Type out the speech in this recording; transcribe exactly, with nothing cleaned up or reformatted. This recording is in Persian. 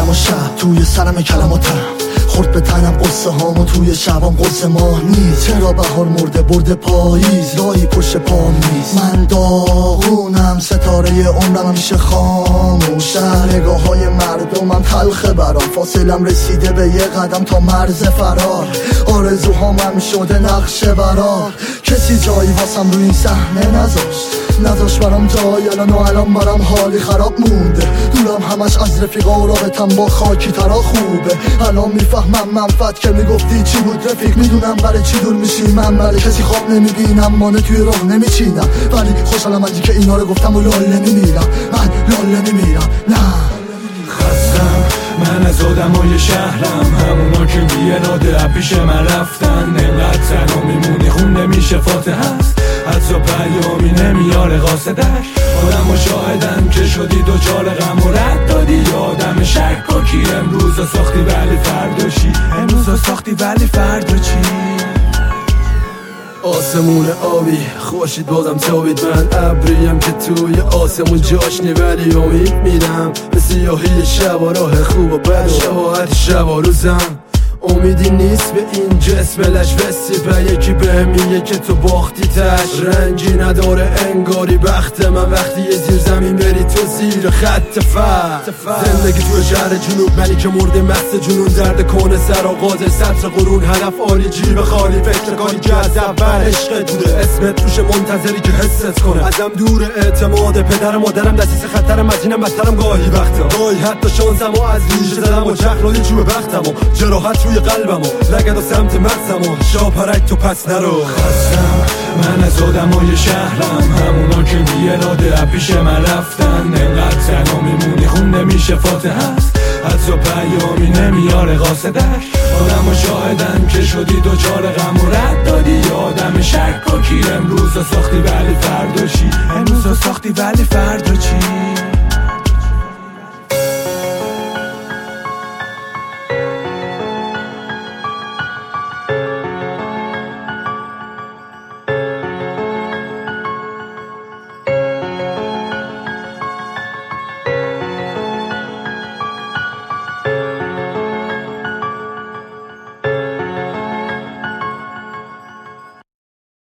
و شب توی سرم کلماتم خورد به تنم قصه هامو توی شبام قصه ماه نیست. چرا بهار مرده برده پاییز راهی پشت پام نیست. من داغونم ستاره عمرم همیشه خاموش. نگاه های مردمم تلخه برام فاصلم رسیده به یه قدم تا مرز فرار. آرزوهامم شده نقشه برار. کسی جایی واسم رو این صحنه نذاشت نذاش برام جای الان و الان برام حالی خراب مونده. دورم همش از رفیقا و رابطم با خاکی ترا خوبه. الان میفهمم منفعت که میگفتی چی بود رفیق. میدونم برای چی دور میشی من برای کسی خواب نمیبینم مانه توی راه نمیچینم. ولی خوشحالم از که اینا رو گفتم و لاله نمیمیرم. من لاله نمیمیرم نه. خستم من از آدمای شهرم همونا که بی اراده پیش من رفتن. نقدر تنها میمونی خون نمیشه فاتحه هست حتی پیامی نمیاره قاصدش. آدم و شاهدن که شدی دوچار غم و رد دادی یادم شکاکی. امروز ساختی ولی فردا چی؟ امروز ساختی ولی فردا چی؟ آسمون آبی خوشید بازم تابید. من ابریم که توی آسمون جاشنی ولی امید میدم به سیاهی شب و راه خوب و بد و شباهت شب و روزم. امیدی نیست به این جسم لشوستی به یکی به میگه که تو باختی تش. رنگی نداره انگاری بخت من وقتی یه زیر زمین بری تو زیر خط فر. زندگی توی شهر جنوب منی که مرده مست جنون درد کنه سر آغاز سطر قرون. هدف عالی جیب خالی فکر کاری که از اول عشقت بوده. اسمت روش منتظری که حست کنه ازم دور اعتماد پدر مادرم دستیس خطرم از اینم بدترم گاهی وقتا. گاهی حتی شانسم و از ریشه زدم و چخلای چوب بختم و جراحت روی قلبم و لگد و سمت مغزم و شاپرک تو پس نرو. خستم من از آدمای شهرم همونا که بی اراده پیش من رفتن. نقدر تنها میمونی خون نمیشه فاتحه هست حتی پیامی نمیاره قاصدش. آدم و شاهدن که شدی دوچار غم و رد دادی یادم شکاکی. امروز ساختی ولی فردا چی؟ امروز ساختی ولی فردا چی؟